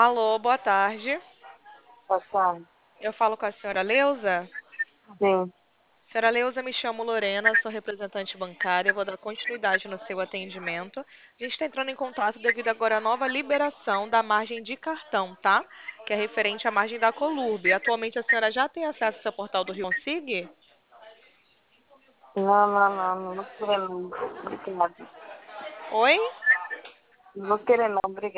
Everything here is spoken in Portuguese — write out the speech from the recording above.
Alô, boa tarde. Passar. Eu falo com a senhora Leusa. Sim. Senhora Leusa, me chamo Lorena, sou representante bancária, vou dar continuidade no seu atendimento. A gente está entrando em contato devido agora à nova liberação da margem de cartão, tá? Que é referente à margem da Colurb. Atualmente a senhora já tem acesso ao seu portal do Rio Consig? Não vou querer não. Obrigada. Oi? Não vou querer não, obrigada.